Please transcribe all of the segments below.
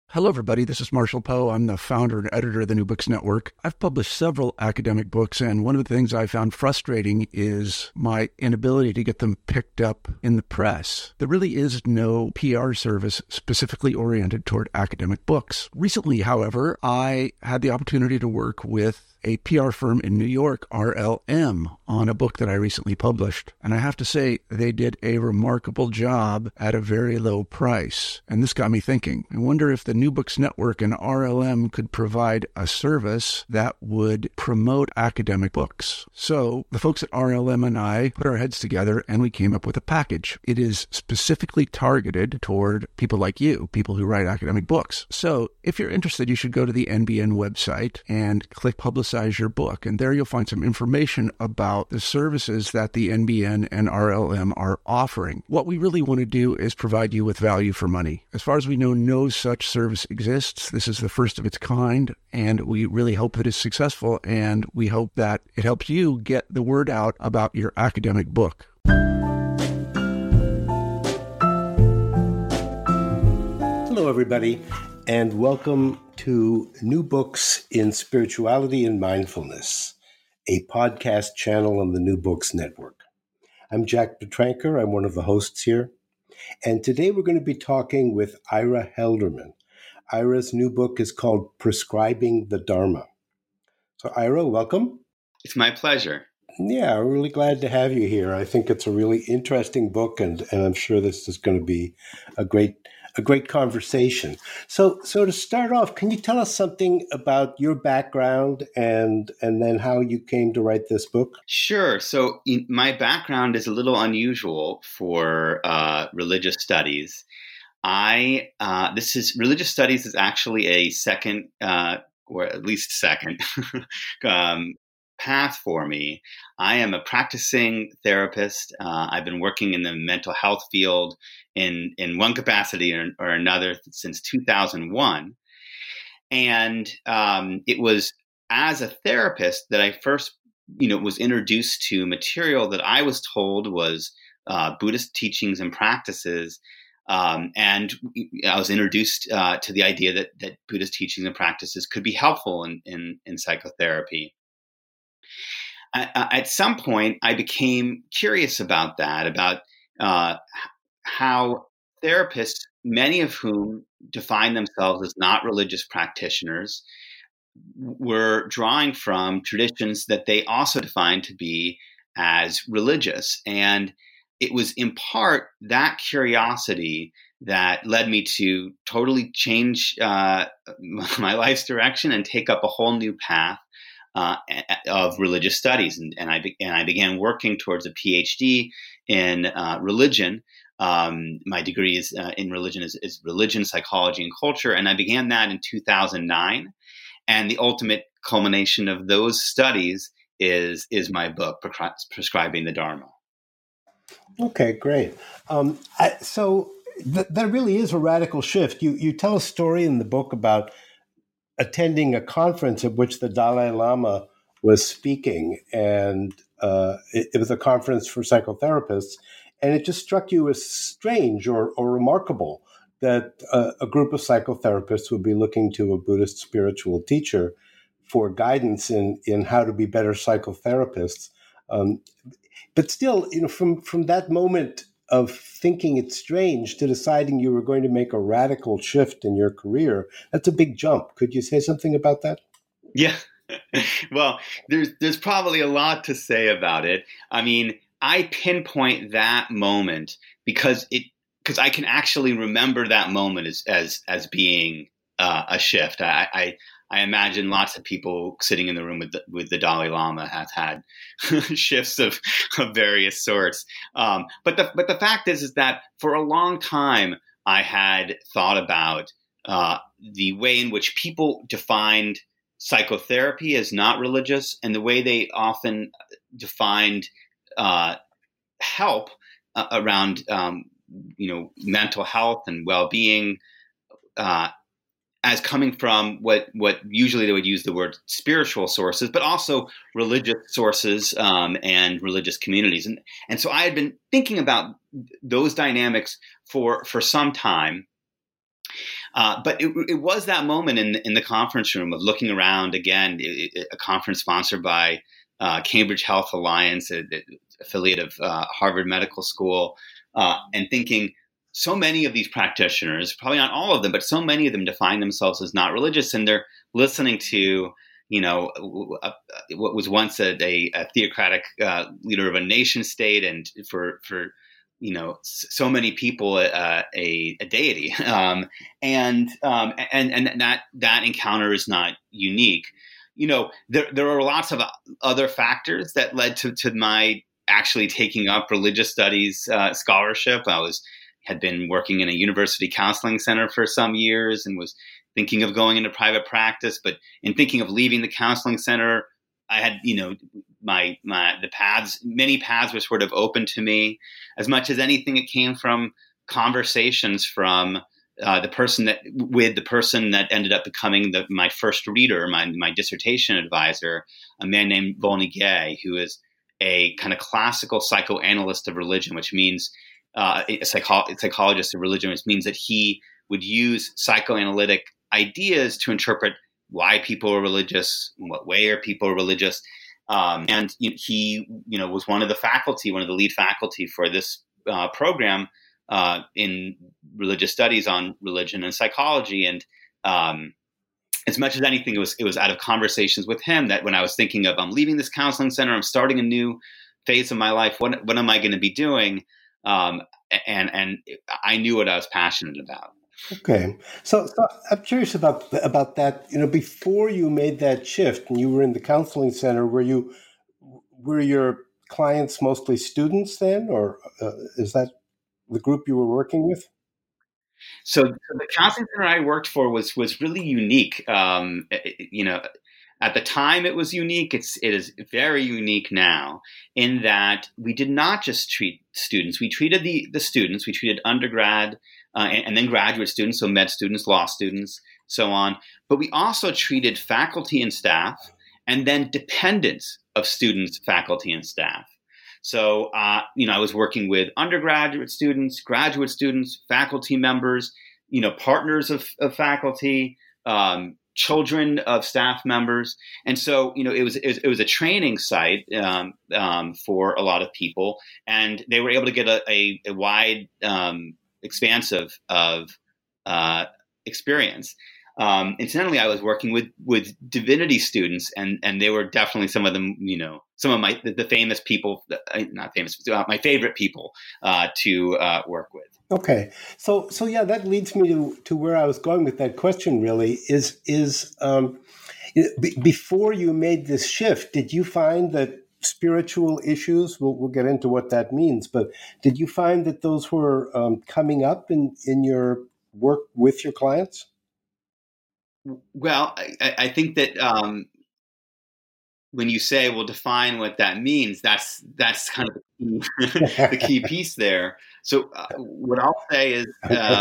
Hello, everybody. This is Marshall Poe. I'm the founder and editor of the New Books Network. I've published several academic books, and one of the things I found frustrating is my inability to get them picked up in the press. There really is no PR service specifically oriented toward academic books. Recently, however, I had the opportunity to work with a PR firm in New York, RLM, on a book that I recently published. And I have to say, they did a remarkable job at a very low price. And this got me thinking. I wonder if the New Books Network and RLM could provide a service that would promote academic books. So the folks at RLM and I put our heads together and we came up with a package. It is specifically targeted toward people like you, people who write academic books. So if you're interested, you should go to the NBN website and click Publicize Your Book. And there you'll find some information about the services that the NBN and RLM are offering. What we really want to do is provide you with value for money. As far as we know, no such service exists. This is the first of its kind, and we really hope that it's successful, and we hope that it helps you get the word out about your academic book. Hello, everybody, and welcome to New Books in Spirituality and Mindfulness, a podcast channel on the New Books Network. I'm Jack Petranker. I'm one of the hosts here. And today we're going to be talking with Ira Helderman. Ira's new book is called Prescribing the Dharma. So, Ira, welcome. It's my pleasure. Yeah, I'm really glad to have you here. I think it's a really interesting book, and I'm sure this is going to be a great conversation. So to start off, can you tell us something about your background and then how you came to write this book? Sure. So my background is a little unusual for religious studies. Religious studies is actually a second, or at least second, path for me. I am a practicing therapist. I've been working in the mental health field in one capacity or another since 2001. And it was as a therapist that I first, was introduced to material that I was told was Buddhist teachings and practices. And I was introduced to the idea that Buddhist teachings and practices could be helpful in psychotherapy. At some point, I became curious about that, about how therapists, many of whom define themselves as not religious practitioners, were drawing from traditions that they also defined to be as religious. And it was in part that curiosity that led me to totally change my life's direction and take up a whole new path of religious studies, and I began working towards a PhD in religion. My degree is in religion is religion, psychology, and culture, and I began that in 2009. And the ultimate culmination of those studies is my book, Prescribing the Dharma. Okay, great. So that really is a radical shift. You tell a story in the book about attending a conference at which the Dalai Lama was speaking, and it was a conference for psychotherapists, and it just struck you as strange or remarkable that a group of psychotherapists would be looking to a Buddhist spiritual teacher for guidance in how to be better psychotherapists. But still, from that moment of thinking it's strange to deciding you were going to make a radical shift in your career, that's a big jump. Could you say something about that? Yeah. Well, there's probably a lot to say about it. I mean, I pinpoint that moment because I can actually remember that moment as being a shift. I imagine lots of people sitting in the room with the Dalai Lama have had shifts of various sorts. But the fact is that for a long time I had thought about the way in which people defined psychotherapy as not religious, and the way they often defined help around mental health and well-being as coming from what usually they would use the word spiritual sources, but also religious sources and religious communities. And so I had been thinking about those dynamics for some time. But it was that moment in the conference room of looking around again, a conference sponsored by Cambridge Health Alliance, an affiliate of Harvard Medical School, and thinking so many of these practitioners, probably not all of them, but so many of them define themselves as not religious, and they're listening to, what was once a theocratic leader of a nation state, and for so many people a deity, and that encounter is not unique. There are lots of other factors that led to my actually taking up religious studies scholarship. Had been working in a university counseling center for some years and was thinking of going into private practice, but in thinking of leaving the counseling center, I had, many paths were sort of open to me. As much as anything, it came from conversations from the person that ended up becoming my first reader, my dissertation advisor, a man named Volney Gay, who is a kind of classical psychoanalyst of religion, which means a psychologist of religion, which means that he would use psychoanalytic ideas to interpret why people are religious, in what way are people religious. And he was one of the lead faculty for this program in religious studies on religion and psychology. And as much as anything, it was out of conversations with him that when I was thinking of, I'm leaving this counseling center, I'm starting a new phase of my life, what am I going to be doing? And I knew what I was passionate about. Okay, so I'm curious about that. Before you made that shift and you were in the counseling center, were your clients mostly students then, or is that the group you were working with? So the counseling center I worked for was really unique. At the time it was unique. It is very unique now in that we did not just treat students. We treated the students. We treated undergrad and then graduate students, so med students, law students, so on. But we also treated faculty and staff, and then dependents of students, faculty, and staff. So, I was working with undergraduate students, graduate students, faculty members, partners of faculty, children of staff members. And so, it was a training site for a lot of people, and they were able to get a wide expanse of experience. Incidentally, I was working with divinity students, and they were definitely some of them, some of the famous people, not famous, my favorite people to work with. Okay, so yeah, that leads me to where I was going with that question. Really, is before you made this shift, did you find that spiritual issues? We'll get into what that means, but did you find that those were coming up in your work with your clients? Well, I think that when you say, "Well, define what that means," that's kind of the key piece there. So, what I'll say is,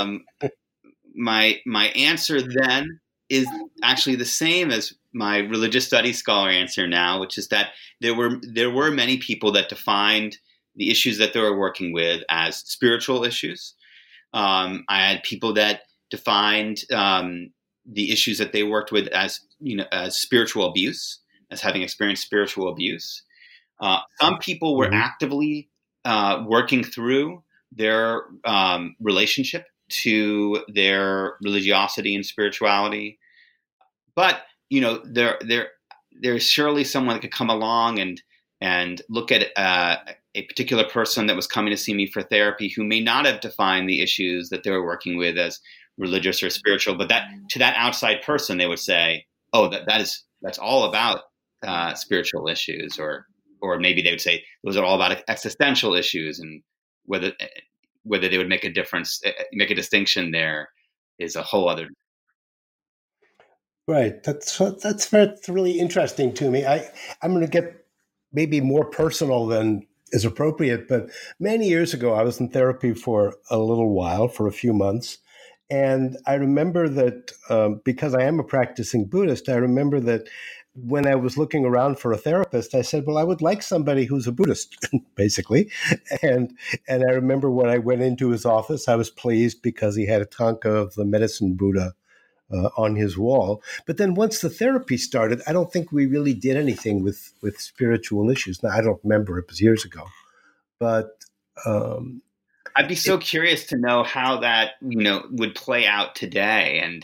my answer then is actually the same as my religious studies scholar answer now, which is that there were many people that defined the issues that they were working with as spiritual issues. I had people that defined the issues that they worked with as spiritual abuse, as having experienced spiritual abuse. Some people were actively working through their relationship to their religiosity and spirituality. But there's surely someone that could come along and look at a particular person that was coming to see me for therapy who may not have defined the issues that they were working with as religious or spiritual, but that to that outside person they would say, "Oh, that's all about spiritual issues," or maybe they would say those are all about existential issues, and whether they would make a difference, make a distinction there is a whole other. Right. That's really interesting to me. I'm going to get maybe more personal than is appropriate, but many years ago, I was in therapy for a little while, for a few months. And I remember that because I am a practicing Buddhist, I remember that when I was looking around for a therapist, I said, well, I would like somebody who's a Buddhist, basically. And I remember when I went into his office, I was pleased because he had a tanka of the medicine Buddha on his wall. But then once the therapy started, I don't think we really did anything with spiritual issues. Now, I don't remember, it was years ago. But I'd be so curious to know how that, would play out today. And,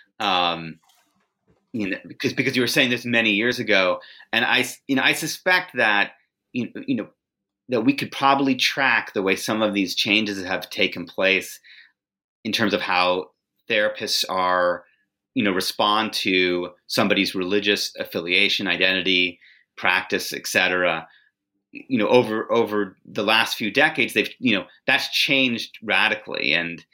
because you were saying this many years ago, and I suspect that, that we could probably track the way some of these changes have taken place in terms of how therapists are, respond to somebody's religious affiliation, identity, practice, etc. Over the last few decades, they've, that's changed radically. And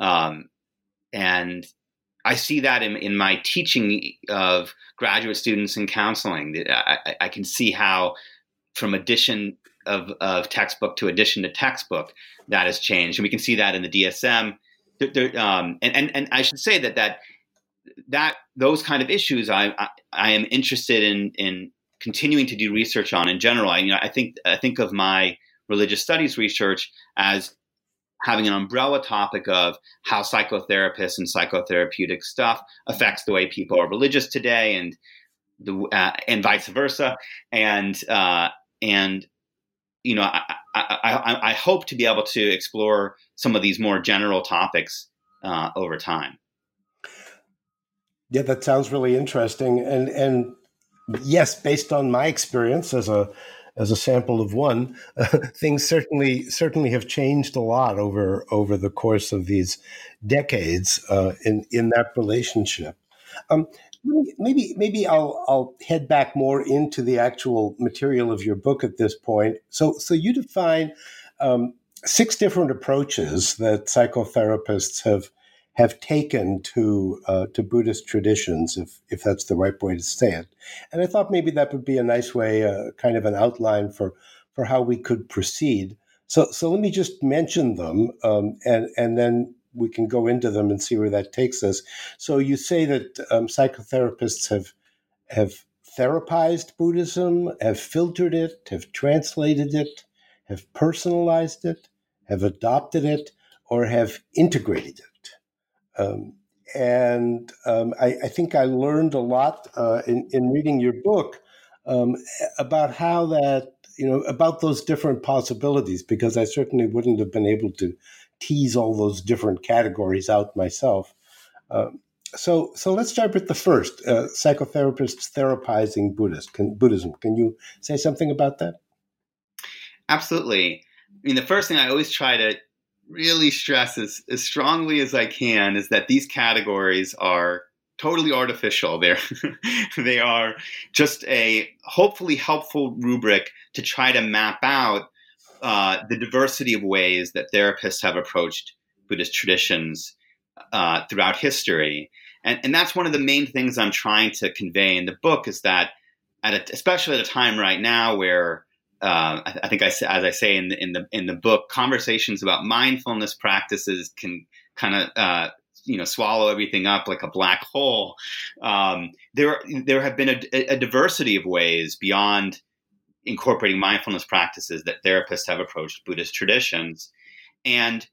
I see that in my teaching of graduate students in counseling. I can see how from addition of textbook to addition to textbook, that has changed. And we can see that in the DSM. And I should say that those kind of issues I am interested in continuing to do research on in general. I think of my religious studies research as having an umbrella topic of how psychotherapists and psychotherapeutic stuff affects the way people are religious today, and vice versa. And I hope to be able to explore some of these more general topics over time. Yeah, that sounds really interesting. And yes, based on my experience as a sample of one, things certainly have changed a lot over the course of these decades in that relationship. Maybe I'll head back more into the actual material of your book at this point. So you define 6 different approaches that psychotherapists have taken to Buddhist traditions, if that's the right way to say it. And I thought maybe that would be a nice way, kind of an outline for how we could proceed. So let me just mention them, and then we can go into them and see where that takes us. So you say that psychotherapists have therapized Buddhism, have filtered it, have translated it, have personalized it, have adopted it, or have integrated it. I think I learned a lot in reading your book about how that, about those different possibilities, because I certainly wouldn't have been able to tease all those different categories out myself. So let's start with the first, psychotherapists therapizing Buddhism. Can you say something about that? Absolutely. The first thing I always try to really stress as strongly as I can is that these categories are totally artificial. They are just a hopefully helpful rubric to try to map out the diversity of ways that therapists have approached Buddhist traditions throughout history. And that's one of the main things I'm trying to convey in the book, is that especially at a time right now where I think, as I say in the book, conversations about mindfulness practices can kind of swallow everything up like a black hole. There have been a diversity of ways beyond incorporating mindfulness practices that therapists have approached Buddhist traditions. And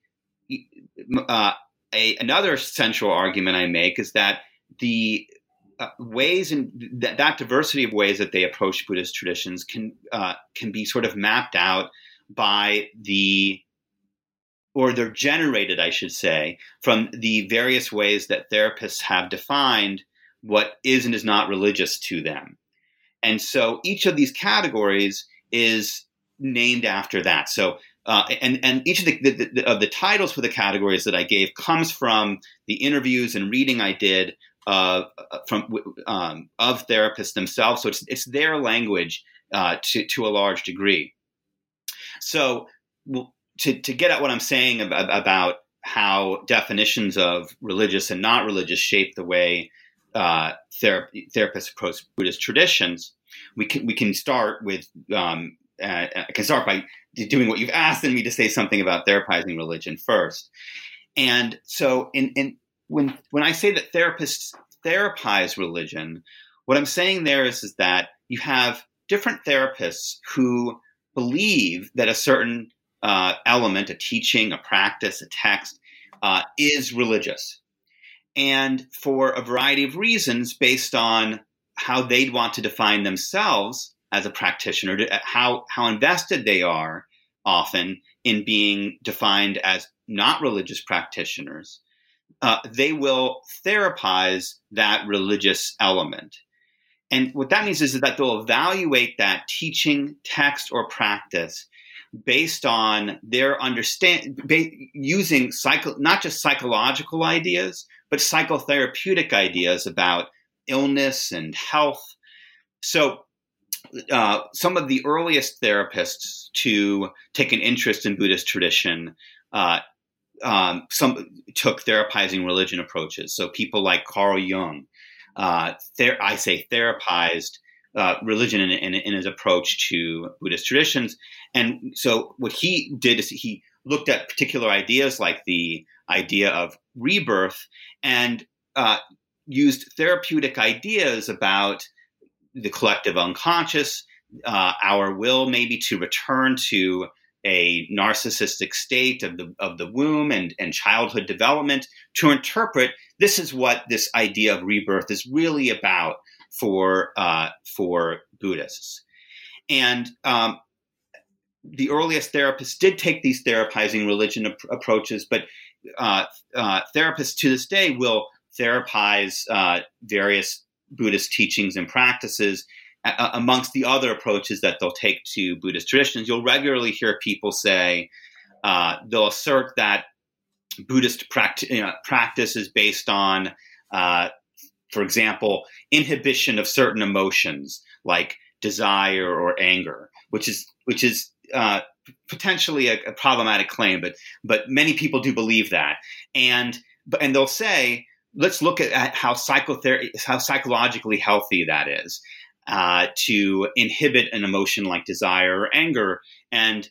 another central argument I make is that the ways and that diversity of ways that they approach Buddhist traditions can be sort of mapped out by they're generated, I should say, from the various ways that therapists have defined what is and is not religious to them. And so each of these categories is named after that. So and each of the titles for the categories that I gave comes from the interviews and reading I did of therapists themselves. So it's their language to a large degree. So to get at what I'm saying about how definitions of religious and not religious shape the way therapists approach Buddhist traditions, we can start with I can start by doing what you've asked me to say something about therapizing religion first. And so when I say that therapists therapize religion, what I'm saying there is that you have different therapists who believe that a certain element, a teaching, a practice, a text, is religious. And for a variety of reasons, based on how they'd want to define themselves as a practitioner, how invested they are often in being defined as not religious practitioners, they will therapize that religious element. And what that means is that they'll evaluate that teaching, text, or practice based on their using not just psychological ideas, but psychotherapeutic ideas about illness and health. So some of the earliest therapists to take an interest in Buddhist tradition some took therapizing religion approaches. So people like Carl Jung, therapized religion in his approach to Buddhist traditions. And so what he did is he looked at particular ideas like the idea of rebirth and used therapeutic ideas about the collective unconscious, our will maybe to return to a narcissistic state of the womb and childhood development, to interpret this is what this idea of rebirth is really about for Buddhists. And the earliest therapists did take these therapizing religion approaches, but therapists to this day will therapize various Buddhist teachings and practices. Amongst the other approaches that they'll take to Buddhist traditions, you'll regularly hear people say, they'll assert that Buddhist practice is based on, for example, inhibition of certain emotions like desire or anger, which is potentially a problematic claim, but many people do believe that, and they'll say, let's look at how psychologically healthy that is. To inhibit an emotion like desire or anger, and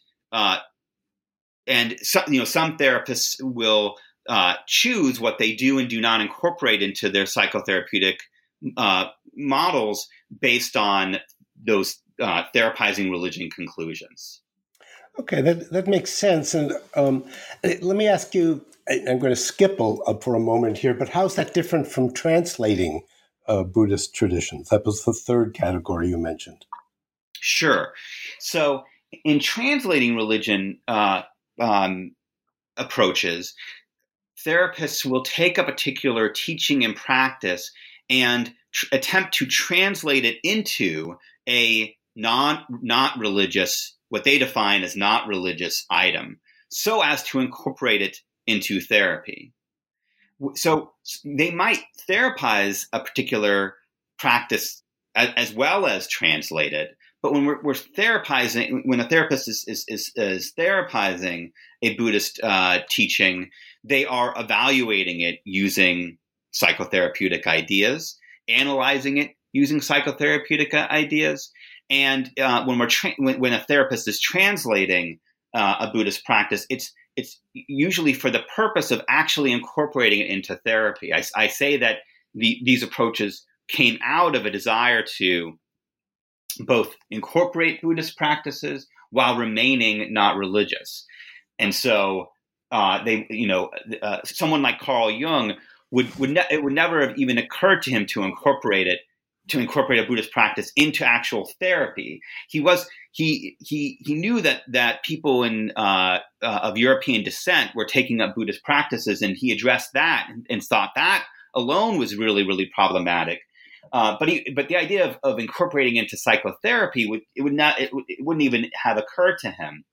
some therapists will choose what they do and do not incorporate into their psychotherapeutic models based on those therapizing religion conclusions. Okay, that makes sense. And let me ask you, I'm going to skip for a moment here, but how's that different from translating Buddhist traditions? That was the third category you mentioned. Sure. So in translating religion approaches, therapists will take a particular teaching and practice and attempt to translate it into a not religious, what they define as not religious item, so as to incorporate it into therapy. So they might therapize a particular practice as well as translate it. But when we're therapizing, when a therapist is therapizing a Buddhist teaching, they are evaluating it using psychotherapeutic ideas, analyzing it using psychotherapeutic ideas. And when a therapist is translating a Buddhist practice, it's usually for the purpose of actually incorporating it into therapy. I say that these approaches came out of a desire to both incorporate Buddhist practices while remaining not religious. And so someone like Carl Jung it would never have even occurred to him to incorporate a Buddhist practice into actual therapy. He knew that people of European descent were taking up Buddhist practices, and he addressed that and thought that alone was really, really problematic. But the idea of incorporating into psychotherapy wouldn't even have occurred to him.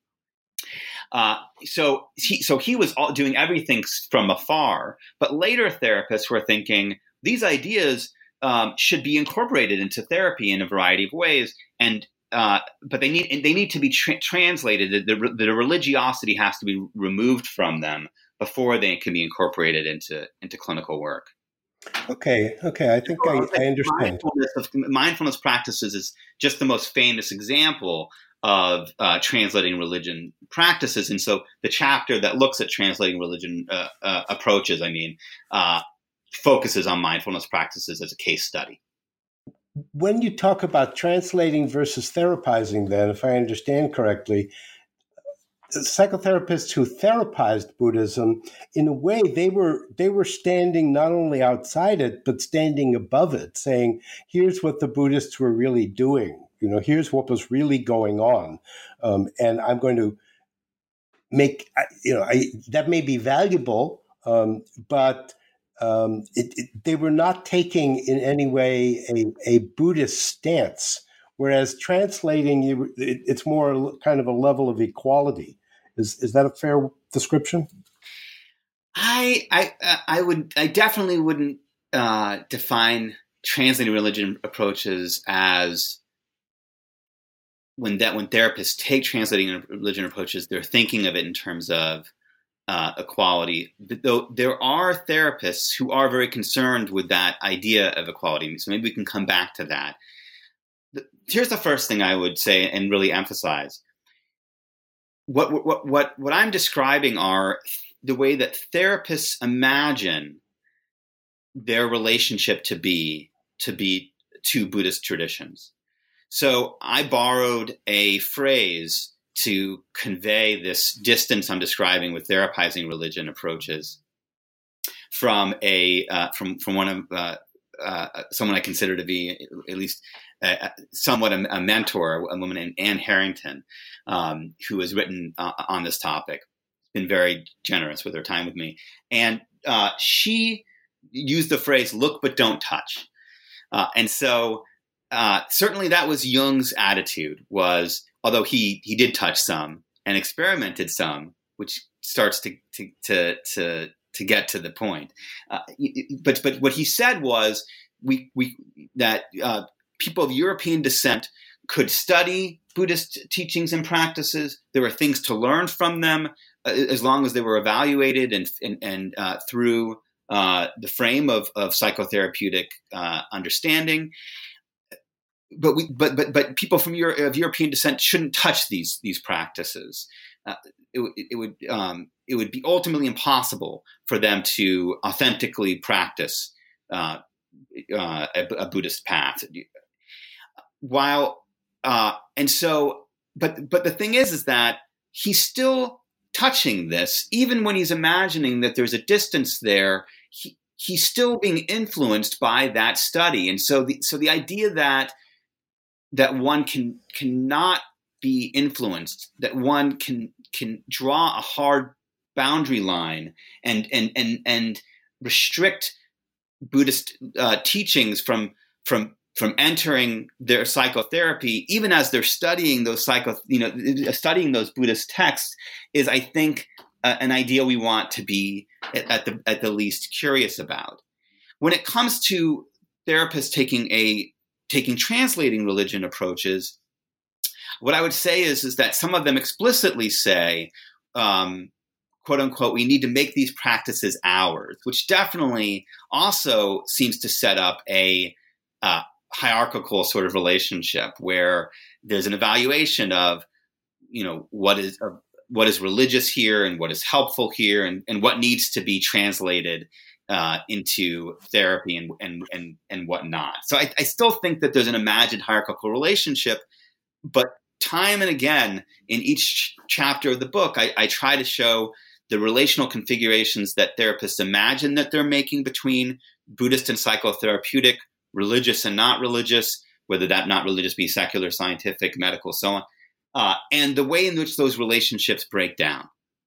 So he was doing everything from afar. But later therapists were thinking these ideas should be incorporated into therapy in a variety of ways, but they need to be translated. The religiosity has to be removed from them before they can be incorporated into clinical work. Okay. I think I understand. Mindfulness practices is just the most famous example of translating religion practices, and so the chapter that looks at translating religion approaches, focuses on mindfulness practices as a case study. when you talk about translating versus therapizing, then, if I understand correctly, psychotherapists who therapized Buddhism, in a way, they were standing not only outside it, but standing above it, saying, here's what the Buddhists were really doing. Here's what was really going on. And I'm going to make, that may be valuable, but they were not taking in any way a Buddhist stance. Whereas translating, it's more kind of a level of equality. Is that a fair description? I definitely wouldn't define translating religion approaches as when therapists take translating religion approaches, they're thinking of it in terms of equality. Though there are therapists who are very concerned with that idea of equality, so maybe we can come back to that. Here's the first thing I would say and really emphasize. What I'm describing are the way that therapists imagine their relationship to be to Buddhist traditions. So I borrowed a phrase to convey this distance I'm describing with therapizing religion approaches from one of someone I consider to be at least somewhat a mentor, a woman named Anne Harrington, who has written on this topic, been very generous with her time with me. And she used the phrase, look but don't touch. And so certainly that was Jung's attitude, was, although he did touch some and experimented some, which starts to get to the point. But what he said was that people of European descent could study Buddhist teachings and practices. There were things to learn from them as long as they were evaluated and through the frame of psychotherapeutic understanding. But people of European descent shouldn't touch these practices. It would be ultimately impossible for them to authentically practice a Buddhist path. But the thing is that he's still touching this, even when he's imagining that there's a distance there. He's still being influenced by that study, and so the idea that one cannot be influenced, that one can draw a hard boundary line and restrict Buddhist teachings from entering their psychotherapy, even as they're studying those studying those Buddhist texts, is, I think, an idea we want to be at the least curious about. When it comes to therapists taking translating religion approaches, what I would say is that some of them explicitly say, quote unquote, we need to make these practices ours, which definitely also seems to set up a hierarchical sort of relationship where there's an evaluation of, what is religious here and what is helpful here and what needs to be translated into therapy and whatnot. So I still think that there's an imagined hierarchical relationship, but time and again in each chapter of the book, I try to show the relational configurations that therapists imagine that they're making between Buddhist and psychotherapeutic, religious and not religious, whether that not religious be secular, scientific, medical, so on, and the way in which those relationships break down.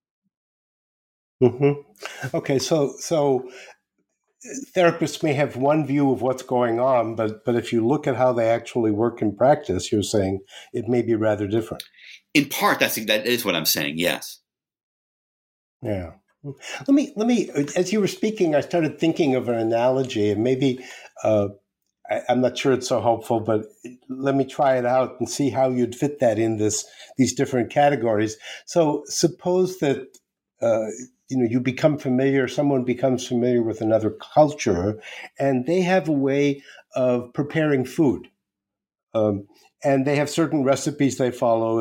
Mm-hmm. Okay, so therapists may have one view of what's going on, but if you look at how they actually work in practice, you're saying it may be rather different. In part, that is what I'm saying. Yes. Yeah. Let me. As you were speaking, I started thinking of an analogy, and maybe I'm not sure it's so helpful, but let me try it out and see how you'd fit that in these different categories. So suppose that you become familiar, someone becomes familiar with another culture, and they have a way of preparing food. And they have certain recipes they follow,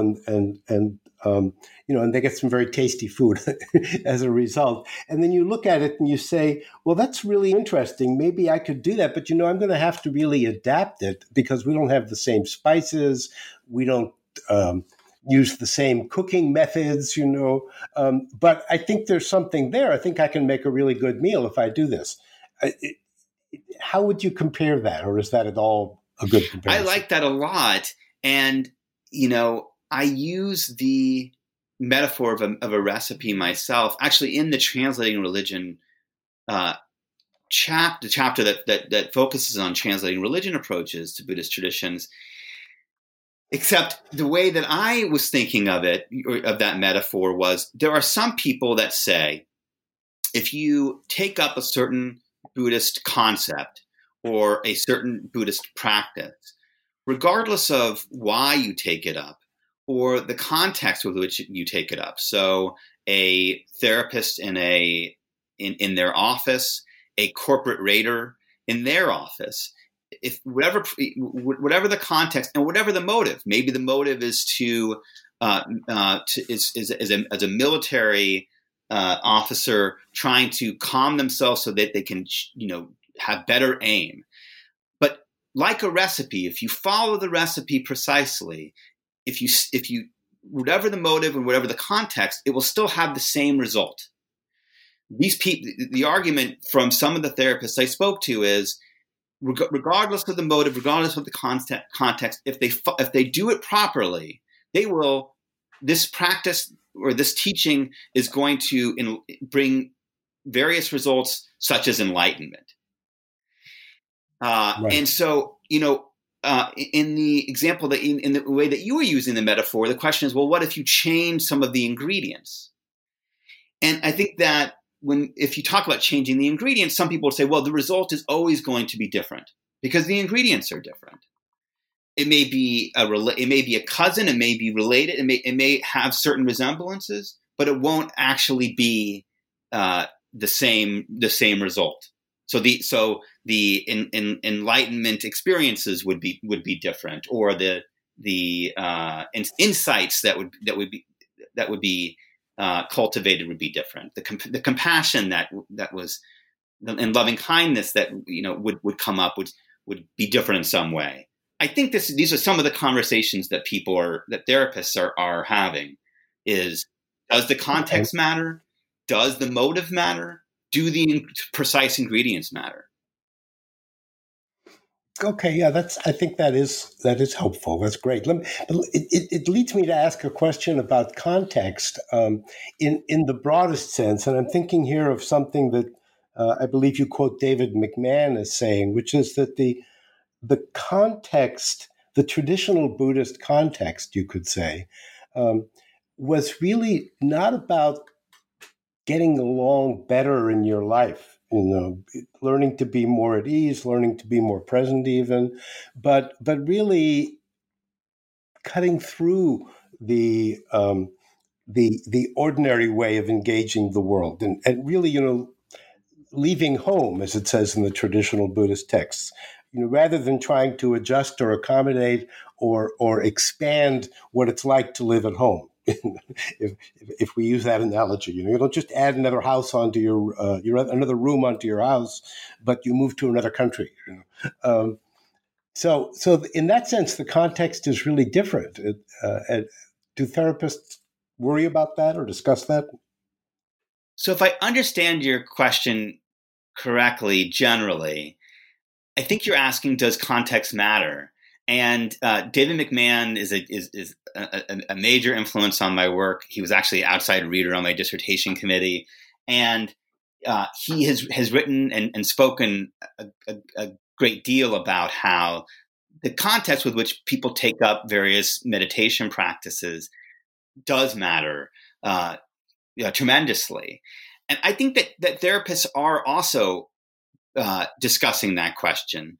and they get some very tasty food as a result. And then you look at it and you say, well, that's really interesting. Maybe I could do that, but I'm going to have to really adapt it because we don't have the same spices. We don't use the same cooking methods, But I think there's something there. I think I can make a really good meal if I do this. How would you compare that, or is that at all a good comparison? I like that a lot. And, I use the metaphor of a recipe myself, actually in the Translating Religion the chapter that focuses on translating religion approaches to Buddhist traditions. Except the way that I was thinking of it, or of that metaphor, was there are some people that say, if you take up a certain Buddhist concept or a certain Buddhist practice, regardless of why you take it up or the context with which you take it up. So a therapist in their office, a corporate raider in their office, if whatever the context and whatever the motive, maybe the motive is as a military officer trying to calm themselves so that they can, have better aim. But like a recipe, if you follow the recipe precisely, if you whatever the motive and whatever the context, it will still have the same result. These people, the argument from some of the therapists I spoke to is, regardless of the motive, regardless of the context, if they do it properly, this practice or this teaching is going to bring various results, such as enlightenment. Right. And so, in the example that in the way that you were using the metaphor, the question is, well, what if you change some of the ingredients? And I think that if you talk about changing the ingredients, some people will say, well, the result is always going to be different because the ingredients are different. It may be a cousin, it may be related, it may have certain resemblances, but it won't actually be the same result. So the enlightenment experiences would be different, or the insights that would be cultivated would be different. The compassion that was and loving kindness that would come up would be different in some way. I think these are some of the conversations that therapists are having. Does the context matter? Does the motive matter? Do the precise ingredients matter? Okay, yeah, I think that is helpful. That's great. It leads me to ask a question about context in the broadest sense, and I'm thinking here of something that I believe you quote David McMahon as saying, which is that the context, the traditional Buddhist context, you could say, was really not about getting along better in your life. Learning to be more at ease, learning to be more present even, but really cutting through the ordinary way of engaging the world and really, leaving home, as it says in the traditional Buddhist texts, rather than trying to adjust or accommodate or expand what it's like to live at home. if we use that analogy, you don't just add another house onto your another room onto your house, but you move to another country. So in that sense, the context is really different. Do therapists worry about that or discuss that? So if I understand your question correctly, generally, I think you're asking, does context matter? And David McMahon is a major influence on my work. He was actually an outside reader on my dissertation committee. And he has written and spoken a great deal about how the context with which people take up various meditation practices does matter tremendously. And I think that therapists are also discussing that question.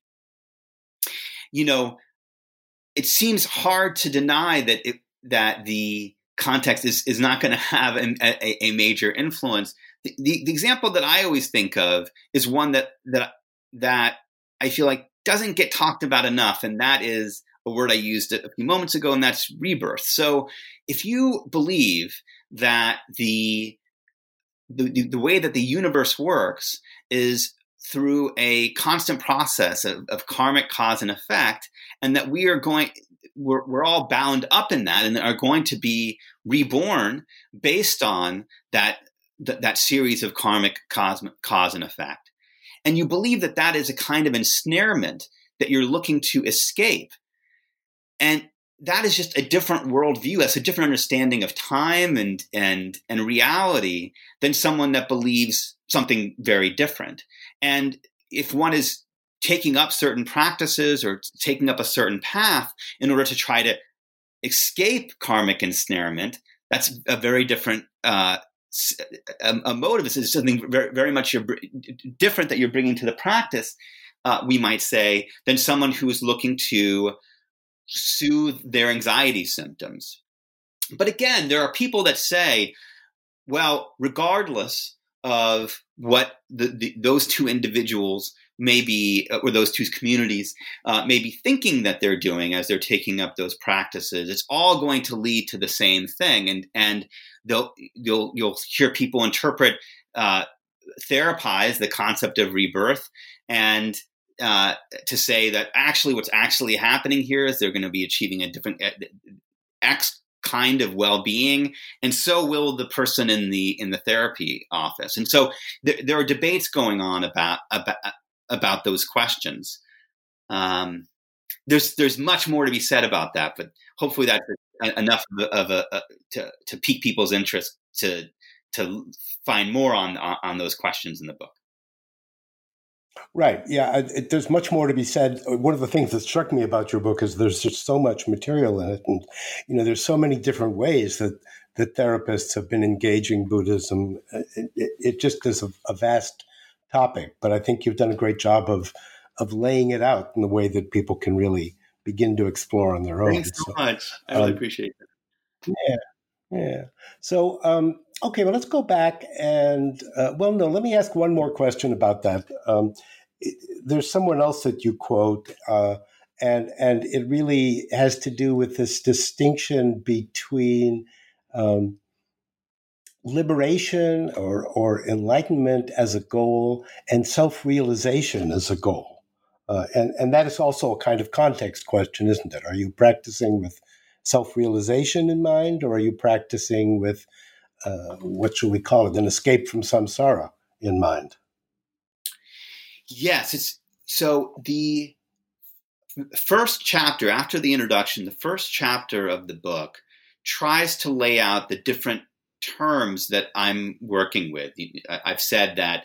It seems hard to deny that the context is not going to have a major influence. The example that I always think of is one that I feel like doesn't get talked about enough, and that is a word I used a few moments ago, and that's rebirth. So if you believe that the way that the universe works is through a constant process of karmic cause and effect, and that we're all bound up in that and are going to be reborn based on that series of karmic cause and effect. And you believe that that is a kind of ensnarement that you're looking to escape. And that is just a different worldview. That's a different understanding of time and reality than someone that believes something very different. And if one is taking up certain practices or taking up a certain path in order to try to escape karmic ensnarement, that's a very different a motive. Is something very, very much different that you're bringing to the practice, we might say, than someone who is looking to soothe their anxiety symptoms. But again, there are people that say, well, regardless of what those two individuals may be, or those two communities may be thinking that they're doing as they're taking up those practices, it's all going to lead to the same thing. And you'll hear people interpret, therapize the concept of rebirth, and to say that actually what's actually happening here is they're going to be achieving a different X kind of well-being, and so will the person in the therapy office. And so there are debates going on about those questions. There's much more to be said about that, but hopefully that's enough to pique people's interest to find more on those questions in the book. Right. Yeah. There's much more to be said. One of the things that struck me about your book is there's just so much material in it. And, there's so many different ways that therapists have been engaging Buddhism. It just is a vast topic. But I think you've done a great job of laying it out in the way that people can really begin to explore on their own. Thanks so much. I really appreciate it. Yeah. So, okay, well, let's go back and, let me ask one more question about that. There's someone else that you quote, and it really has to do with this distinction between liberation or enlightenment as a goal and self-realization as a goal. And that is also a kind of context question, isn't it? Are you practicing with self-realization in mind, or are you practicing with, what should we call it, an escape from samsara in mind? Yes. So the first chapter, after the introduction, the first chapter of the book tries to lay out the different terms that I'm working with. I've said that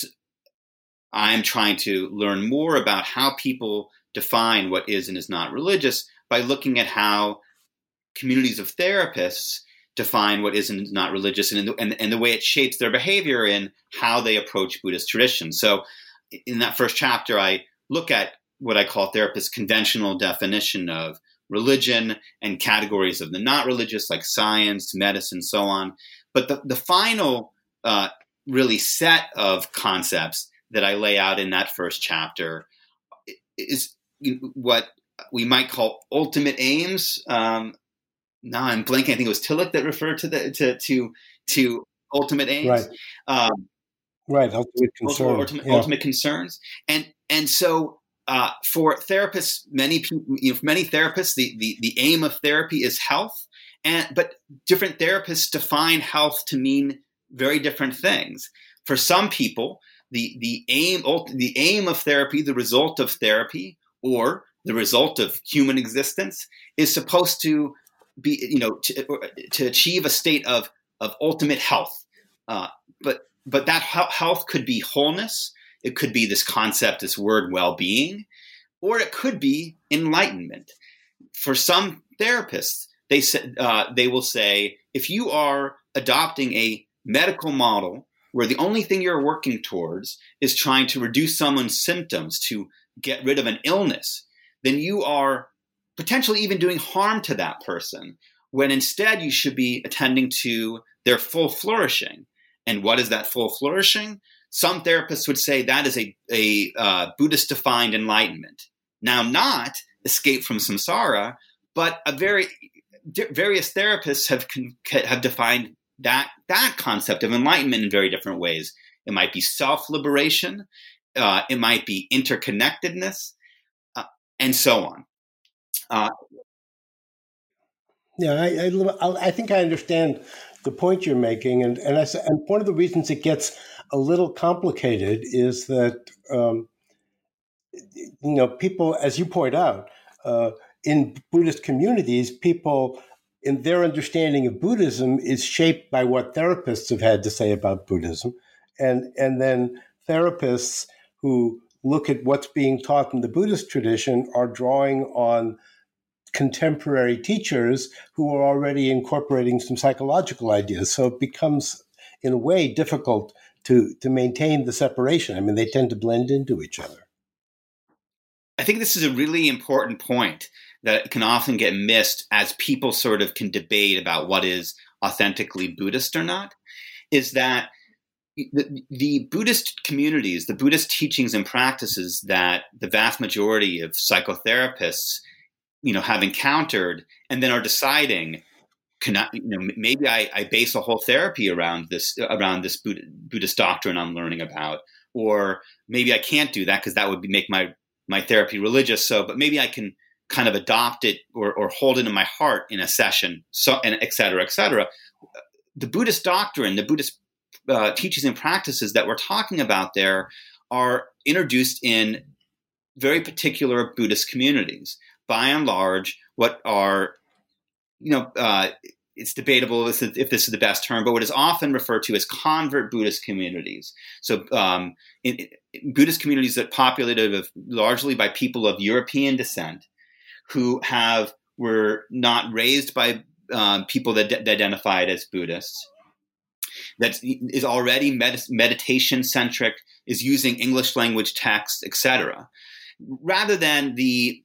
I'm trying to learn more about how people define what is and is not religious by looking at how communities of therapists define what is and is not religious, and the way it shapes their behavior in how they approach Buddhist tradition. So in that first chapter, I look at what I call therapists' conventional definition of religion and categories of the not religious, like science, medicine, so on. But the final really set of concepts that I lay out in that first chapter is what we might call ultimate aims. Now I'm blanking. I think it was Tillich that referred to ultimate aims. Right. Right. Ultimate concerns. Ultimate concerns. And so for therapists, many therapists, the aim of therapy is health. But different therapists define health to mean very different things. For some people, the aim of therapy, the result of therapy, or the result of human existence, is supposed to be, to achieve a state of ultimate health. But that health could be wholeness. It could be this concept, this word, well-being, or it could be enlightenment. For some therapists, they will say, if you are adopting a medical model where the only thing you're working towards is trying to reduce someone's symptoms to get rid of an illness, then you are potentially even doing harm to that person, when instead you should be attending to their full flourishing. And what is that full flourishing? Some therapists would say that is a Buddhist-defined enlightenment. Now, not escape from samsara, but various therapists have defined that concept of enlightenment in very different ways. It might be self-liberation, it might be interconnectedness, and so on. I think I understand the point you're making, and one of the reasons it gets a little complicated is that people, as you point out, in Buddhist communities, people in their understanding of Buddhism is shaped by what therapists have had to say about Buddhism, and then therapists who look at what's being taught in the Buddhist tradition are drawing on contemporary teachers who are already incorporating some psychological ideas. So it becomes, in a way, difficult to maintain the separation. I mean, they tend to blend into each other. I think this is a really important point that can often get missed as people sort of can debate about what is authentically Buddhist or not, is that the Buddhist communities, the Buddhist teachings and practices that the vast majority of psychotherapists have encountered and then are deciding, maybe I base a whole therapy around this Buddhist doctrine I'm learning about, or maybe I can't do that because that would make my therapy religious. But maybe I can kind of adopt it or hold it in my heart in a session, and et cetera, et cetera. The Buddhist doctrine, the Buddhist teachings and practices that we're talking about there are introduced in very particular Buddhist communities. By and large, what are, it's debatable if this is the best term, but what is often referred to as convert Buddhist communities. So in Buddhist communities that are populated largely by people of European descent who were not raised by people that identified as Buddhists, that is already meditation centric, is using English language texts, etc., rather than the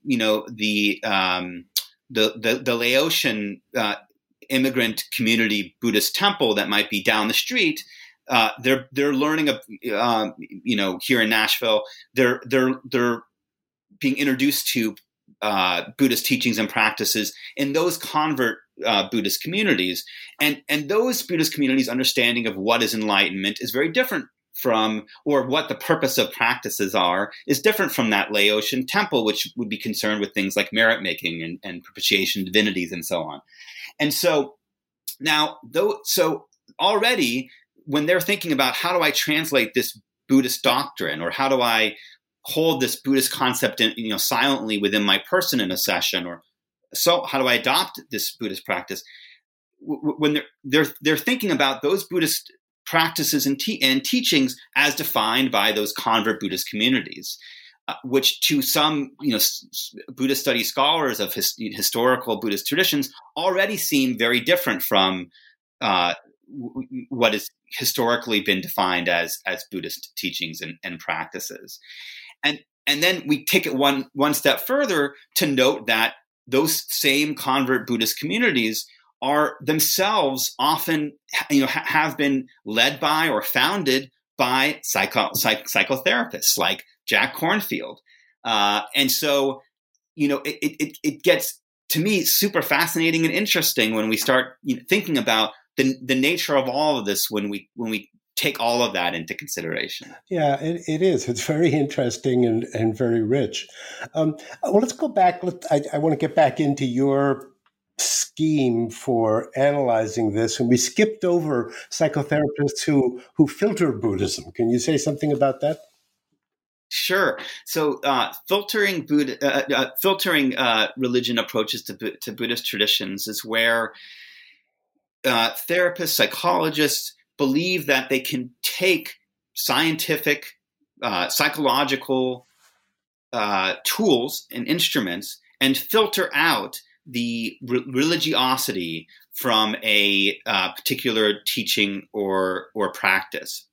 Laotian immigrant community Buddhist temple that might be down the street. They're learning here in Nashville. They're being introduced to Buddhist teachings and practices in those convert Buddhist communities, and those Buddhist communities' understanding of what is enlightenment is very different from, or what the purpose of practices are, is different from that Laotian temple, which would be concerned with things like merit making and propitiation divinities and so on. And so now, already when they're thinking about how do I translate this Buddhist doctrine, or how do I hold this Buddhist concept silently within my person in a session, or so how do I adopt this Buddhist practice? When they're thinking about those Buddhist practices and teachings as defined by those convert Buddhist communities, which to some Buddhist study scholars of historical Buddhist traditions already seem very different from what has historically been defined as Buddhist teachings and practices. And then we take it one step further to note that those same convert Buddhist communities are themselves often, have been led by or founded by psychotherapists like Jack Kornfield. And so, it gets, to me, super fascinating and interesting when we start thinking about the nature of all of this when we take all of that into consideration. Yeah, it is. It's very interesting and very rich. Well, let's go back. I want to get back into your scheme for analyzing this, and we skipped over psychotherapists who filter Buddhism. Can you say something about that? Sure. So, filtering religion approaches to Buddhist traditions is where therapists, psychologists believe that they can take scientific, psychological tools and instruments and filter out the religiosity from a particular teaching or practice.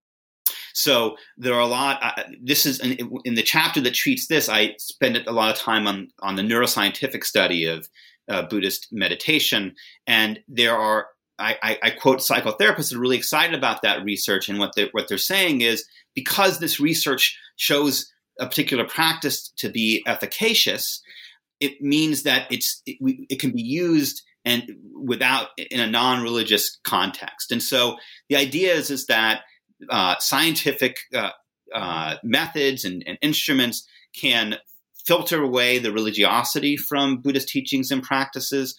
So there are a lot. This is in the chapter that treats this. I spend a lot of time on the neuroscientific study of Buddhist meditation, and there are. I quote psychotherapists that are really excited about that research, and what they're saying is, because this research shows a particular practice to be efficacious, it means that it can be used and without in a non-religious context. And so the idea is that scientific methods and instruments can filter away the religiosity from Buddhist teachings and practices,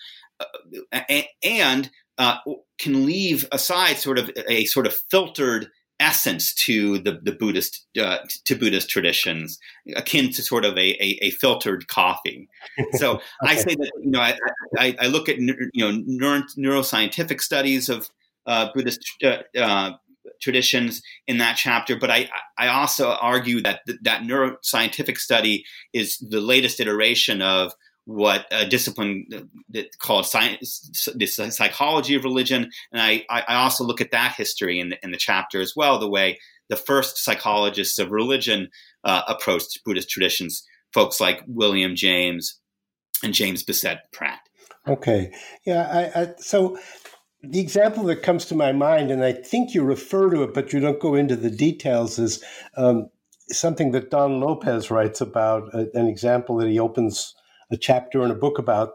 and can leave aside sort of filtered essence to the Buddhist to Buddhist traditions, akin to sort of a filtered coffee. So okay. I say that I look at neuroscientific studies of Buddhist traditions in that chapter, but I also argue that that neuroscientific study is the latest iteration of what a discipline called science, the psychology of religion. And I also look at that history in the chapter as well, the way the first psychologists of religion approached Buddhist traditions, folks like William James and James Bissett Pratt. Okay. Yeah. So the example that comes to my mind, and I think you refer to it, but you don't go into the details, is something that Don Lopez writes about, an example that he opens a chapter in a book about,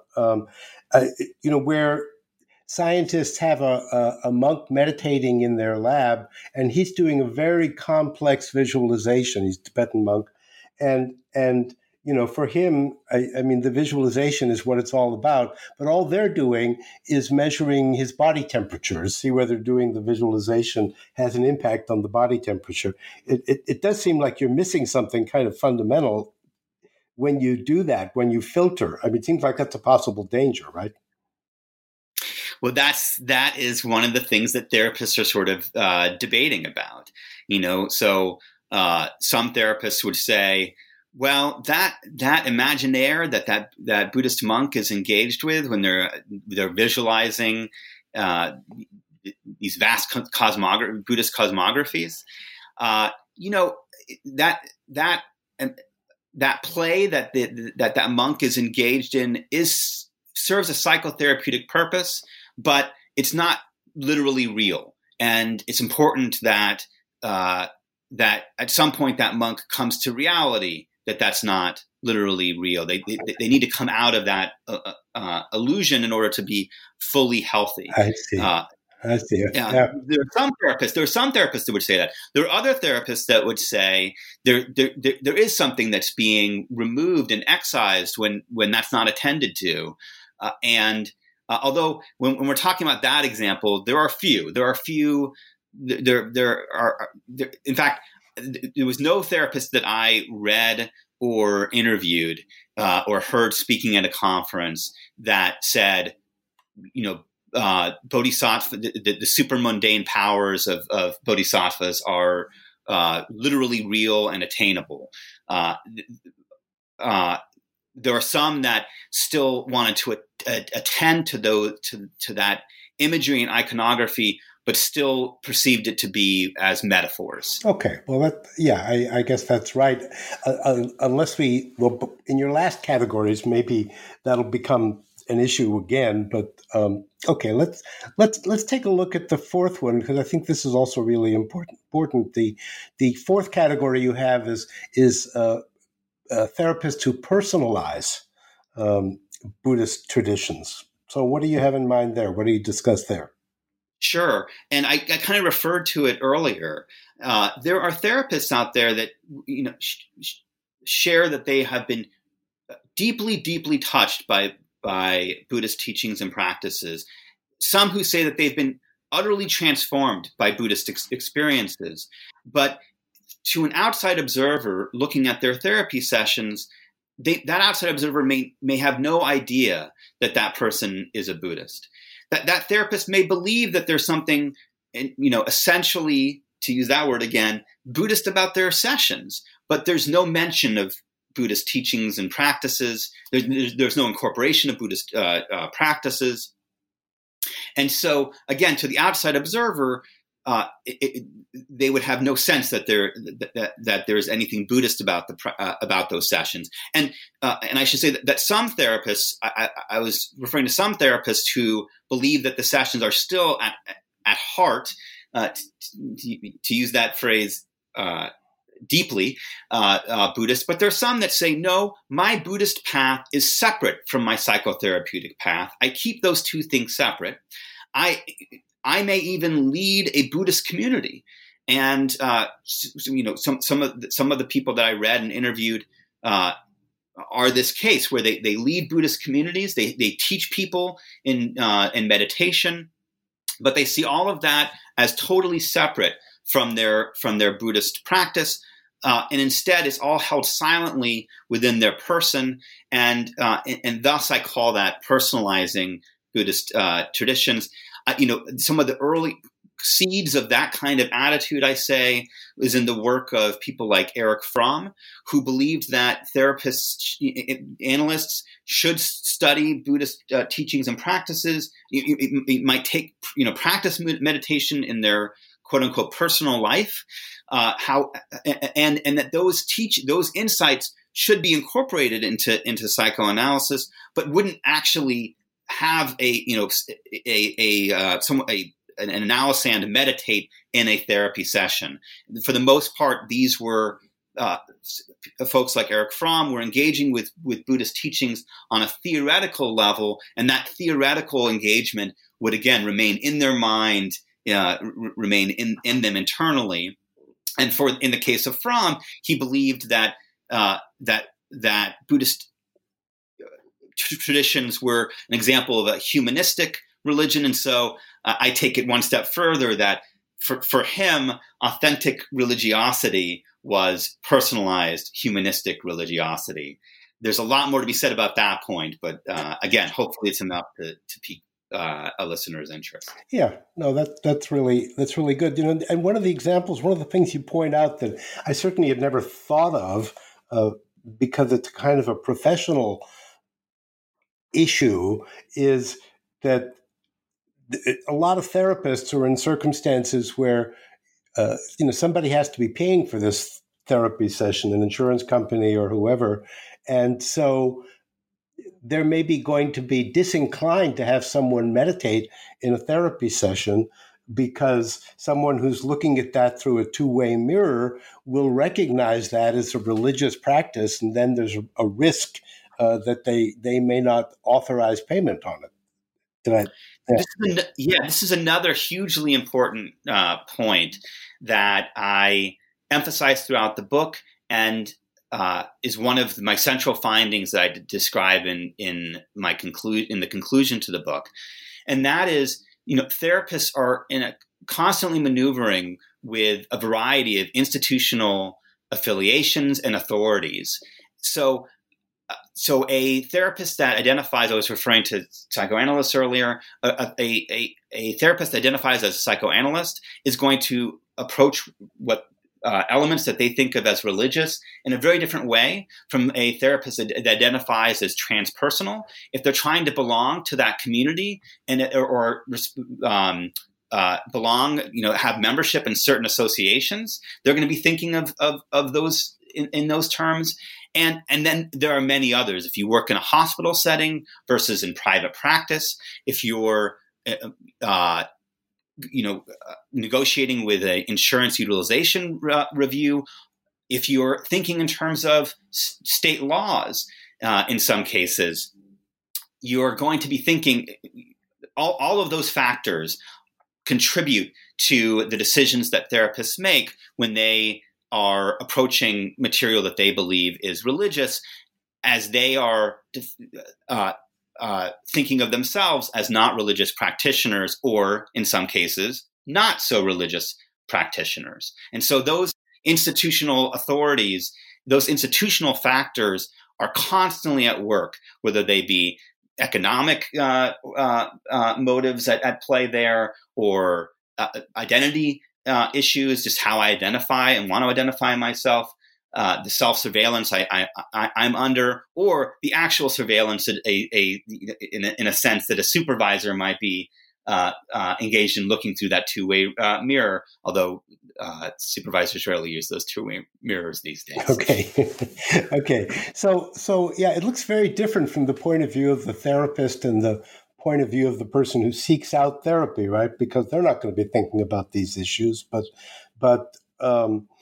where scientists have a monk meditating in their lab, and he's doing a very complex visualization. He's a Tibetan monk, and for him, the visualization is what it's all about. But all they're doing is measuring his body temperature to see whether doing the visualization has an impact on the body temperature. It does seem like you're missing something kind of fundamental when you do that, when you filter. It seems like that's a possible danger, right? Well, that is one of the things that therapists are sort of debating about. So some therapists would say, well, that imaginaire that Buddhist monk is engaged with when they're visualizing these vast Buddhist cosmographies, that play that monk is engaged in serves a psychotherapeutic purpose, but it's not literally real. And it's important that at some point that monk comes to reality that that's not literally real. They need to come out of that illusion in order to be fully healthy. I see. I see. Yeah. There are some therapists that would say that. There are other therapists that would say there is something that's being removed and excised when that's not attended to. Although when we're talking about that example, there are few. In fact, there was no therapist that I read or interviewed or heard speaking at a conference that said, bodhisattva, the super mundane powers of bodhisattvas are literally real and attainable. There are some that still wanted to attend to that imagery and iconography, but still perceived it to be as metaphors. Okay, well, I guess that's right. Unless in your last categories, maybe that'll become an issue again. But okay, let's take a look at the fourth one, because I think this is also really important. The fourth category you have is therapists who personalize Buddhist traditions. So what do you have in mind there? What do you discuss there? Sure. And I kind of referred to it earlier. There are therapists out there that share that they have been deeply, deeply touched by Buddhist teachings and practices. Some who say that they've been utterly transformed by Buddhist experiences. But to an outside observer looking at their therapy sessions, that outside observer may have no idea that person is a Buddhist. That therapist may believe that there's something, essentially, to use that word again, Buddhist about their sessions, but there's no mention of Buddhist teachings and practices. There's no incorporation of Buddhist practices. And so, again, to the outside observer, they would have no sense that there's anything Buddhist about those sessions. And I should say that some therapists, I was referring to some therapists who believe that the sessions are still at heart, to use that phrase, deeply Buddhist, but there's some that say, no, my Buddhist path is separate from my psychotherapeutic path. I keep those two things separate. I may even lead a Buddhist community. And some of the people that I read and interviewed are this case where they lead Buddhist communities. They teach people in meditation, but they see all of that as totally separate from their Buddhist practice, and instead it's all held silently within their person, and thus I call that personalizing Buddhist traditions. Some of the early seeds of that kind of attitude, I say, is in the work of people like Erich Fromm, who believed that therapists, analysts should study Buddhist teachings and practices. It might take, practice meditation in their quote unquote personal life, and that those insights should be incorporated into psychoanalysis, but wouldn't actually have an analysis to meditate in a therapy session. For the most part, these were folks like Erich Fromm were engaging with Buddhist teachings on a theoretical level, and that theoretical engagement would again remain in their mind, remain in them internally. And in the case of Fromm, he believed that that Buddhist traditions were an example of a humanistic religion, and so I take it one step further that for him, authentic religiosity was personalized humanistic religiosity. There's a lot more to be said about that point, but again, hopefully it's enough to pique a listener's interest. Yeah, no, that's really good. And one of the things you point out that I certainly had never thought of, because it's kind of a professional issue, is that a lot of therapists are in circumstances where somebody has to be paying for this therapy session, an insurance company or whoever, and so they're maybe going to be disinclined to have someone meditate in a therapy session, because someone who's looking at that through a two-way mirror will recognize that as a religious practice, and then there's a risk that they may not authorize payment on it. This is another hugely important point that I emphasize throughout the book, and is one of my central findings that I describe in the conclusion to the book, and that is, therapists are constantly maneuvering with a variety of institutional affiliations and authorities. So a therapist that identifies, I was referring to psychoanalysts earlier, a therapist that identifies as a psychoanalyst is going to approach what elements that they think of as religious in a very different way from a therapist that identifies as transpersonal. If they're trying to belong to that community or belong, have membership in certain associations, they're going to be thinking of those in those terms. And then there are many others. If you work in a hospital setting versus in private practice, if you're negotiating with an insurance utilization review, if you're thinking in terms of state laws, in some cases, you're going to be thinking all of those factors contribute to the decisions that therapists make when they are approaching material that they believe is religious, as they are thinking of themselves as not religious practitioners, or in some cases, not so religious practitioners. And so those institutional authorities, those institutional factors are constantly at work, whether they be economic motives at play there, or identity issues, just how I identify and want to identify myself, the self-surveillance I'm under, or the actual surveillance in a sense that a supervisor might be engaged in looking through that two-way mirror, although supervisors rarely use those two-way mirrors these days. Okay. So yeah, it looks very different from the point of view of the therapist and the point of view of the person who seeks out therapy, right? Because they're not going to be thinking about these issues, but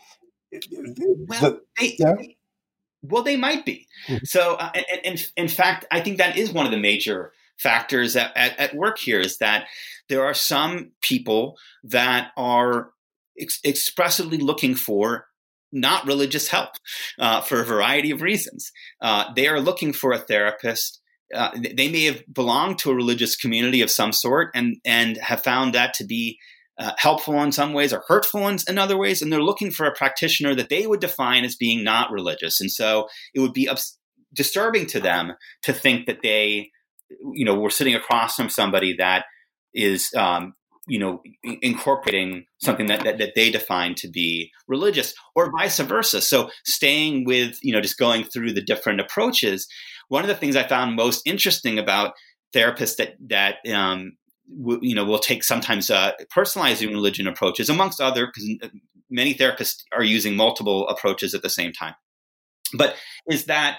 Well, Yeah. well, they might be. Mhm. So, in fact, I think that is one of the major factors at work here, is that there are some people that are expressively looking for not religious help for a variety of reasons. They are looking for a therapist. They may have belonged to a religious community of some sort and have found that to be helpful in some ways or hurtful in other ways, and they're looking for a practitioner that they would define as being not religious. And so it would be disturbing to them to think that they, were sitting across from somebody that is, incorporating something that they define to be religious, or vice versa. So staying with, just going through the different approaches. One of the things I found most interesting about therapists that will take sometimes personalizing religion approaches, amongst other, because many therapists are using multiple approaches at the same time. But is that,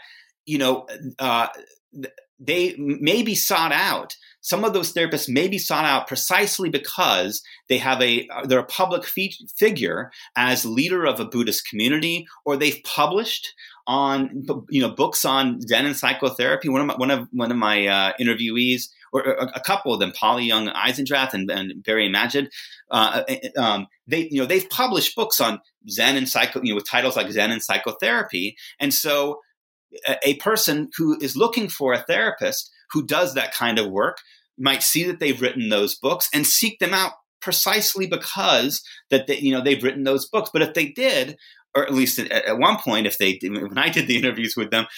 they may be sought out. Some of those therapists may be sought out precisely because they're a public figure as leader of a Buddhist community, or they've published on books on Zen and psychotherapy. One of my interviewees, or a couple of them, Polly Young Eisendrath and Barry Magid, they've published books on Zen and with titles like Zen and psychotherapy. And so a person who is looking for a therapist who does that kind of work might see that they've written those books and seek them out precisely because they've written those books. But if they did, or at least at one point, when I did the interviews with them,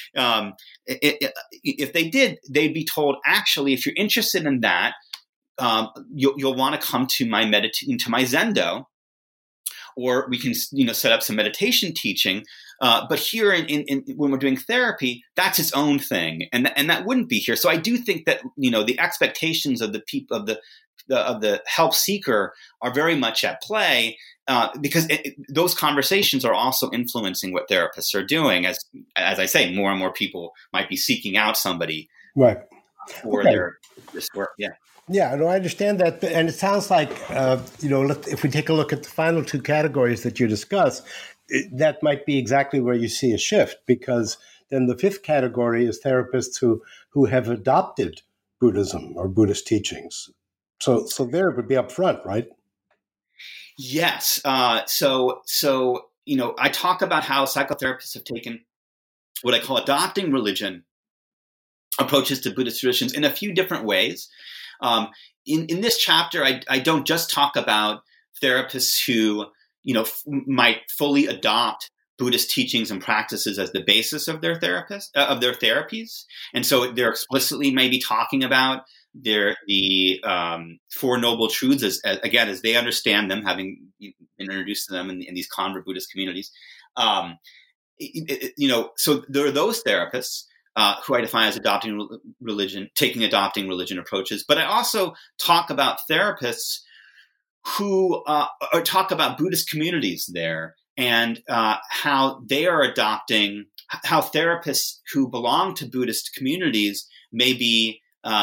if they did, they'd be told, actually, if you're interested in that, you'll want to come to my my Zendo, or we can set up some meditation teaching. But here, when we're doing therapy, that's its own thing, and that wouldn't be here. So I do think that the expectations of the people of the help seeker are very much at play, because those conversations are also influencing what therapists are doing. As I say, more and more people might be seeking out somebody, right, for this work. Yeah. Yeah, no, I understand that. And it sounds like, if we take a look at the final two categories that you discuss, that might be exactly where you see a shift, because then the fifth category is therapists who have adopted Buddhism or Buddhist teachings. So there it would be up front, right? Yes. So I talk about how psychotherapists have taken what I call adopting religion approaches to Buddhist traditions in a few different ways. In this chapter, I don't just talk about therapists who, might fully adopt Buddhist teachings and practices as the basis of their therapies. And so they're explicitly maybe talking about the Four Noble Truths as they understand them, having been introduced to them in these convert Buddhist communities. So there are those therapists who I define as adopting religion approaches. But I also talk about therapists who talk about Buddhist communities there, and how they are adopting, how therapists who belong to Buddhist communities may be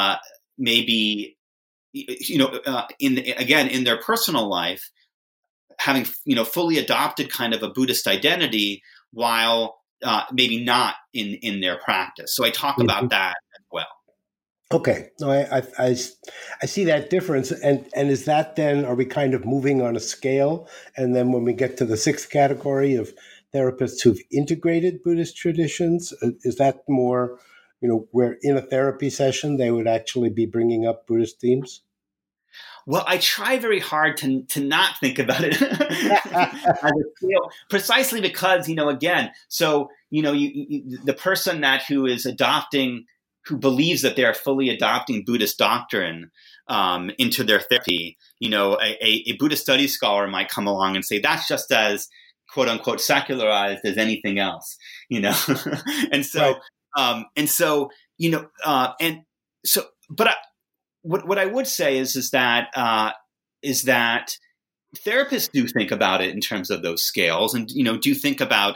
in their personal life, having fully adopted kind of a Buddhist identity, while maybe not in their practice. So I talk about that as well. Okay, no, I see that difference, and is that then, are we kind of moving on a scale? And then when we get to the sixth category of therapists who've integrated Buddhist traditions, is that more, where in a therapy session they would actually be bringing up Buddhist themes? Well, I try very hard to not think about it as a scale, precisely because, again, so, the person who is adopting, who believes that they are fully adopting Buddhist doctrine into their therapy, a Buddhist studies scholar might come along and say, that's just as quote unquote secularized as anything else, and so, right. What I would say is that therapists do think about it in terms of those scales, and do think about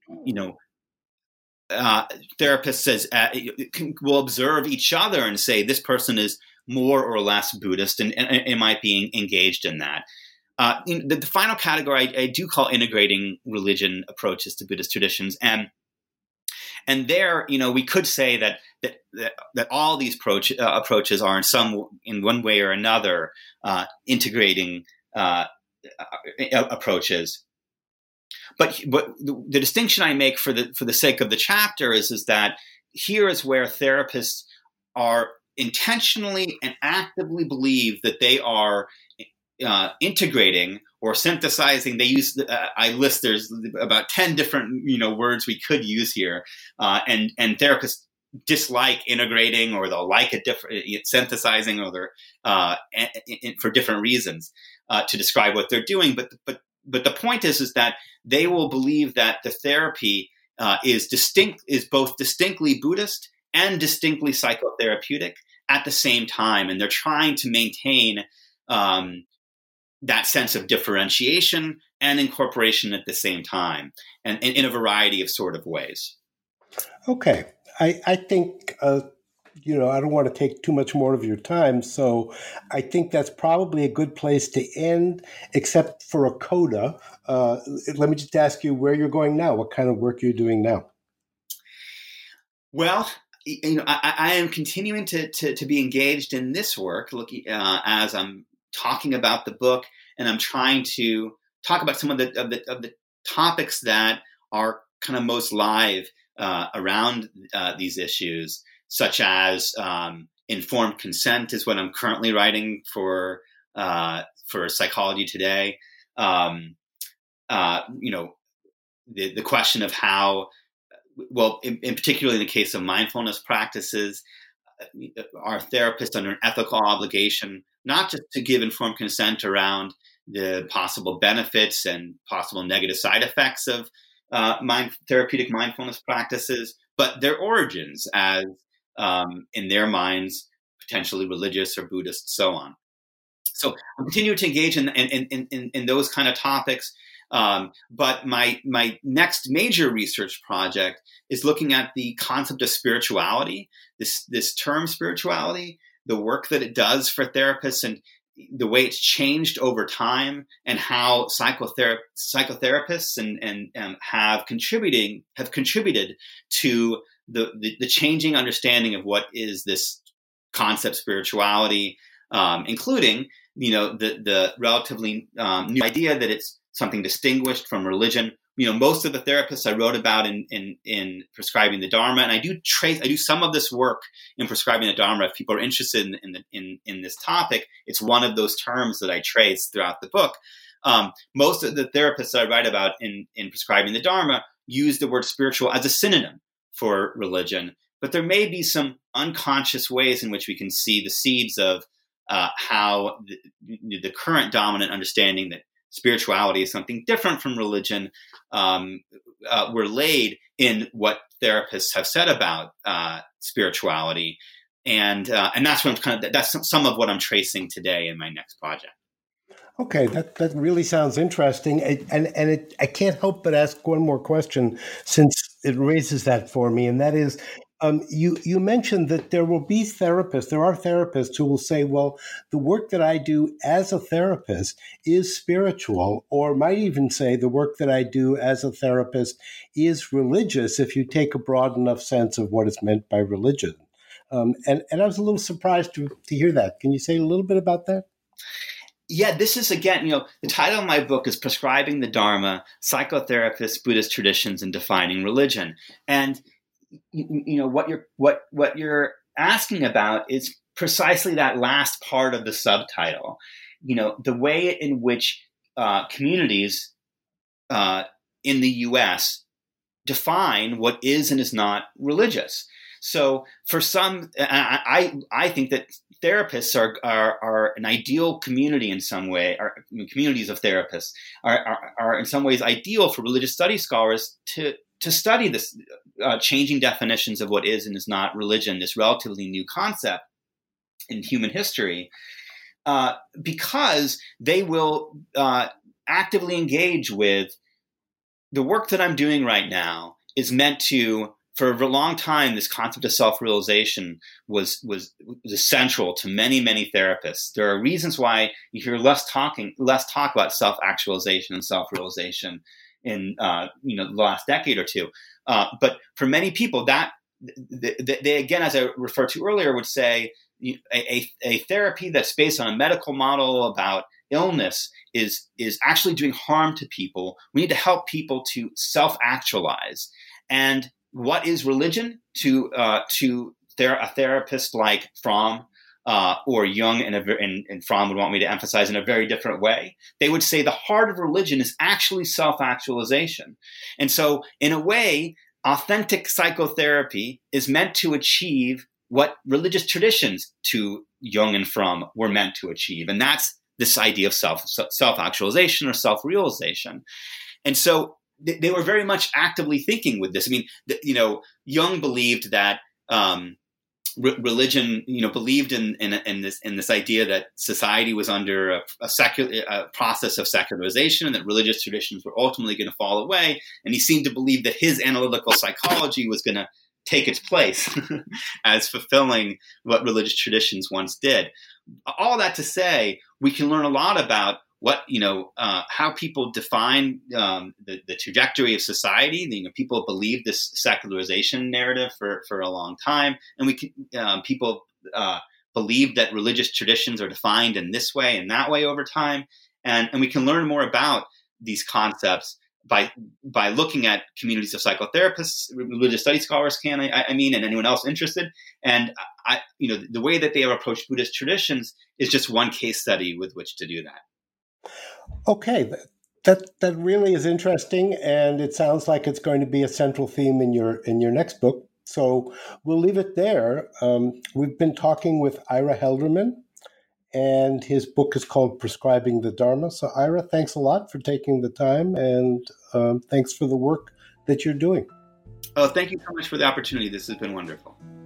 therapists will observe each other and say this person is more or less Buddhist and might be engaged in that. The final category I do call integrating religion approaches to Buddhist traditions, and there, we could say that all these approaches are in one way or another integrating approaches. But the distinction I make for the sake of the chapter is that here is where therapists are intentionally and actively believe that they are integrating or synthesizing. They use there's about 10 different words we could use here, and therapists dislike integrating, or they'll like a different synthesizing, or they're for different reasons to describe what they're doing. But the point is that they will believe that the therapy is both distinctly Buddhist and distinctly psychotherapeutic at the same time, and they're trying to maintain that sense of differentiation and incorporation at the same time, and in a variety of sort of ways. Okay. I think, I don't want to take too much more of your time, so I think that's probably a good place to end, except for a coda. Let me just ask you where you're going now. What kind of work you're doing now? Well, I am continuing to be engaged in this work, looking as I'm talking about the book, and I'm trying to talk about some of the topics that are kind of most live around these issues, such as informed consent is what I'm currently writing for Psychology Today. The question of how, well, in particularly in the case of mindfulness practices, are therapists under an ethical obligation not just to give informed consent around the possible benefits and possible negative side effects of therapeutic mindfulness practices, but their origins as, in their minds, potentially religious or Buddhist, so on. So I'm continuing to engage in those kind of topics. But my next major research project is looking at the concept of spirituality, this term spirituality, the work that it does for therapists, and the way it's changed over time, and how psychotherapists have contributed to the changing understanding of what is this concept spirituality, including the relatively new idea that it's something distinguished from religion. Most of the therapists I wrote about in Prescribing the Dharma, and I do some of this work in Prescribing the Dharma. If people are interested in this topic, it's one of those terms that I trace throughout the book. Most of the therapists I write about in Prescribing the Dharma use the word spiritual as a synonym for religion, but there may be some unconscious ways in which we can see the seeds of how the current dominant understanding that spirituality is something different from religion were laid in what therapists have said about spirituality, and that's what that's some of what I'm tracing today in my next project. Okay, that really sounds interesting, and I can't help but ask one more question since it raises that for me, and that is, you mentioned that there are therapists who will say, well, the work that I do as a therapist is spiritual, or might even say the work that I do as a therapist is religious, if you take a broad enough sense of what is meant by religion. And I was a little surprised to hear that. Can you say a little bit about that? Yeah, this is, again, the title of my book is Prescribing the Dharma, Psychotherapists, Buddhist Traditions, and Defining Religion. And what you're asking about is precisely that last part of the subtitle. The way in which communities in the U.S. define what is and is not religious. So for some, I think that therapists are an ideal community in some way. Communities of therapists are in some ways ideal for religious studies scholars to study this changing definitions of what is and is not religion, this relatively new concept in human history, because they will actively engage with the work that I'm doing right now is meant to for a long time, this concept of self-realization was essential to many, many therapists. There are reasons why you hear less talk about self-actualization and self-realization in the last decade or two. But for many people, that they again, as I referred to earlier, would say a therapy that's based on a medical model about illness is actually doing harm to people. We need to help people to self-actualize. And what is religion to a therapist like Fromm or Jung, and Fromm would want me to emphasize in a very different way? They would say the heart of religion is actually self-actualization. And so, in a way, authentic psychotherapy is meant to achieve what religious traditions to Jung and Fromm were meant to achieve, and that's this idea of self-actualization or self-realization. And so they were very much actively thinking with this. I mean, Jung believed that religion, believed in this idea that society was under a process of secularization, and that religious traditions were ultimately going to fall away. And he seemed to believe that his analytical psychology was going to take its place as fulfilling what religious traditions once did. All that to say, we can learn a lot about what how people define the trajectory of society. People believe this secularization narrative for a long time, and people believe that religious traditions are defined in this way and that way over time, and we can learn more about these concepts by looking at communities of psychotherapists, religious studies scholars and anyone else interested. And the way that they have approached Buddhist traditions is just one case study with which to do that. Okay, that really is interesting, and it sounds like it's going to be a central theme in your next book. So we'll leave it there. We've been talking with Ira Helderman, and his book is called Prescribing the Dharma. So Ira, thanks a lot for taking the time, and thanks for the work that you're doing. Oh, thank you so much for the opportunity. This has been wonderful.